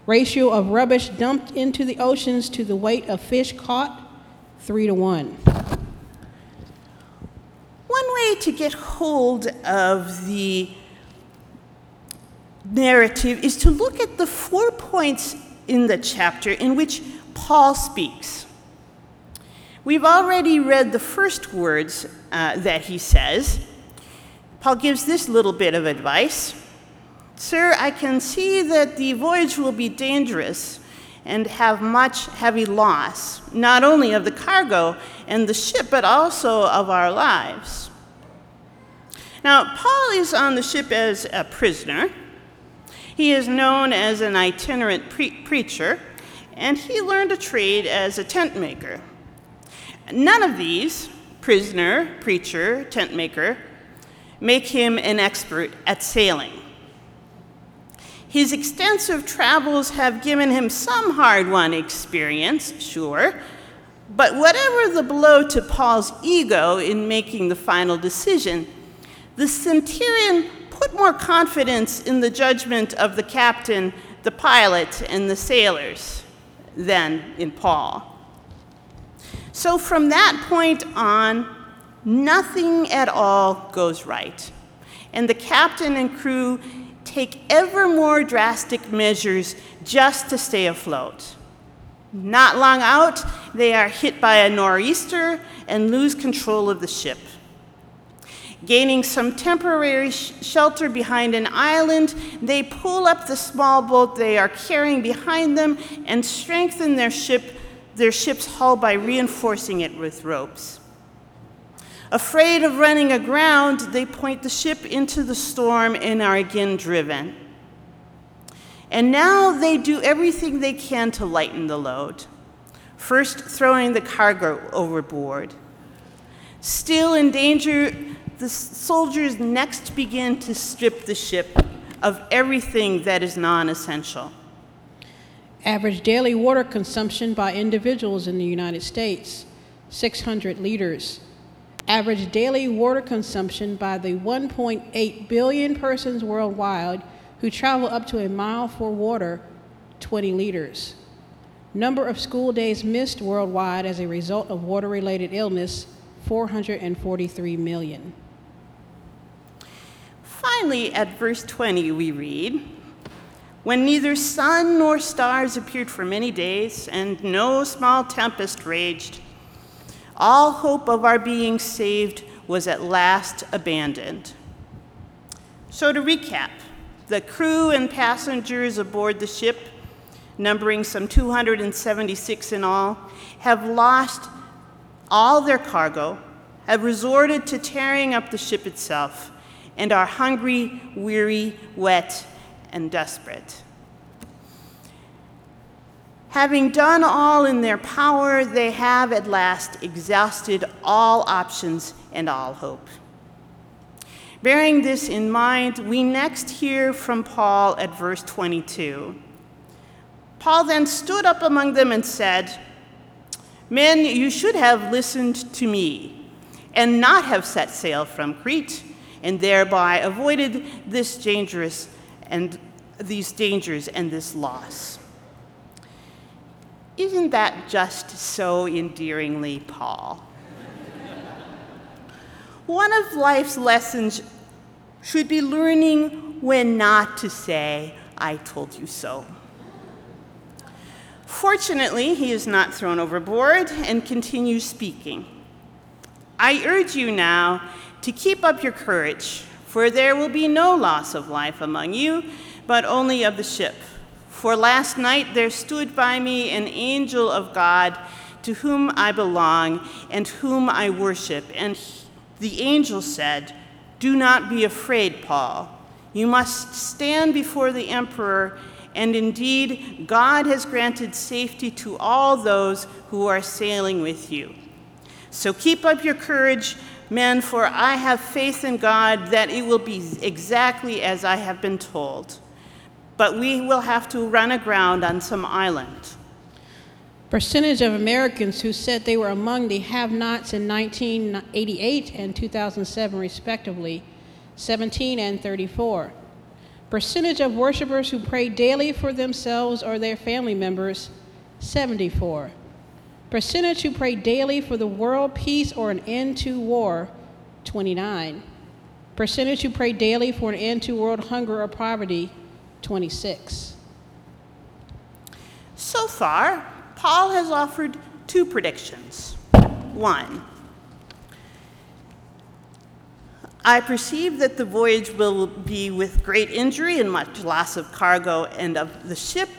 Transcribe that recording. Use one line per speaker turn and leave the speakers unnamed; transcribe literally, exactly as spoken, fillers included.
Ratio of rubbish dumped into the oceans to the weight of fish caught, three to one.
One way to get hold of the narrative is to look at the four points in the chapter in which Paul speaks. We've already read the first words uh, that he says. Paul gives this little bit of advice. Sir, I can see that the voyage will be dangerous and have much heavy loss, not only of the cargo and the ship, but also of our lives. Now, Paul is on the ship as a prisoner. He is known as an itinerant pre- preacher, and he learned a trade as a tent maker. None of these, prisoner, preacher, tent maker, make him an expert at sailing. His extensive travels have given him some hard-won experience, sure, but whatever the blow to Paul's ego in making the final decision, the centurion put more confidence in the judgment of the captain, the pilot, and the sailors than in Paul. So from that point on, nothing at all goes right, and the captain and crew take ever more drastic measures just to stay afloat. Not long out, they are hit by a nor'easter and lose control of the ship. Gaining some temporary sh- shelter behind an island, they pull up the small boat they are carrying behind them and strengthen their ship, their ship's hull by reinforcing it with ropes. Afraid of running aground, they point the ship into the storm and are again driven. And now they do everything they can to lighten the load, first throwing the cargo overboard. Still in danger, the soldiers next begin to strip the ship of everything that is non-essential.
Average daily water consumption by individuals in the United States, six hundred liters. Average daily water consumption by the one point eight billion persons worldwide who travel up to a mile for water, twenty liters. Number of school days missed worldwide as a result of water-related illness, four hundred forty-three million.
Finally, at verse twenty, we read, "When neither sun nor stars appeared for many days, and no small tempest raged, all hope of our being saved was at last abandoned." So to recap, the crew and passengers aboard the ship, numbering some two hundred seventy-six in all, have lost all their cargo, have resorted to tearing up the ship itself, and are hungry, weary, wet, and desperate. Having done all in their power, they have at last exhausted all options and all hope. Bearing this in mind, we next hear from Paul at verse twenty-two. Paul then stood up among them and said, "Men, you should have listened to me and not have set sail from Crete, and thereby avoided this dangerous and these dangers and this loss." Isn't that just so endearingly Paul? One of life's lessons should be learning when not to say, "I told you so." Fortunately, he is not thrown overboard and continues speaking. "I urge you now to keep up your courage, for there will be no loss of life among you, but only of the ship. For last night there stood by me an angel of God, to whom I belong and whom I worship. And he, the angel said, 'Do not be afraid, Paul. You must stand before the emperor, and indeed God has granted safety to all those who are sailing with you. So keep up your courage, men, for I have faith in God that it will be exactly as I have been told. But we will have to run aground on some island.'"
Percentage of Americans who said they were among the have-nots in nineteen eighty-eight and two thousand seven respectively, seventeen and thirty-four. Percentage of worshipers who pray daily for themselves or their family members, seventy-four. Percentage who pray daily for the world peace or an end to war, twenty-nine. Percentage who pray daily for an end to world hunger or poverty, twenty-six.
So far, Paul has offered two predictions. One, I perceive that the voyage will be with great injury and much loss of cargo and of the ship,